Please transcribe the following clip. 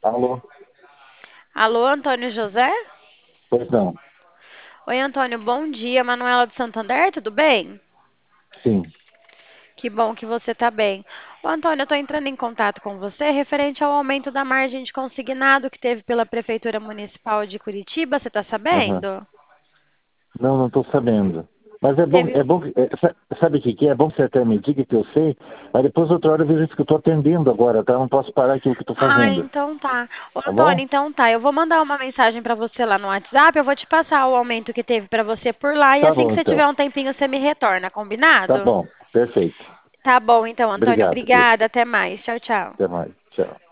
Alô? Alô, Antônio José? Pois não. Oi, Antônio, bom dia. Manuela do Santander, tudo bem? Sim. Que bom que você está bem. Ô, Antônio, eu estou entrando em contato com você referente ao aumento da margem de consignado que teve pela Prefeitura Municipal de Curitiba. Você está Aham. sabendo? Não, não estou sabendo. Mas Teve. sabe o que que é? É bom que você até me diga que eu sei, mas depois outra hora eu vejo que eu estou atendendo agora, tá? Eu não posso parar aquilo que estou Ah, fazendo. então tá. Ô, Tá Antônio, bom? então tá. Eu vou mandar uma mensagem para você lá no WhatsApp. Eu vou te passar o aumento que teve para você por lá. E Tá assim que bom, você tiver então. um tempinho, você me retorna, Tá combinado? bom. Perfeito. Tá bom, então, Antônio. Obrigado, viu? Obrigada. Até mais. Tchau, tchau. Até mais. Tchau.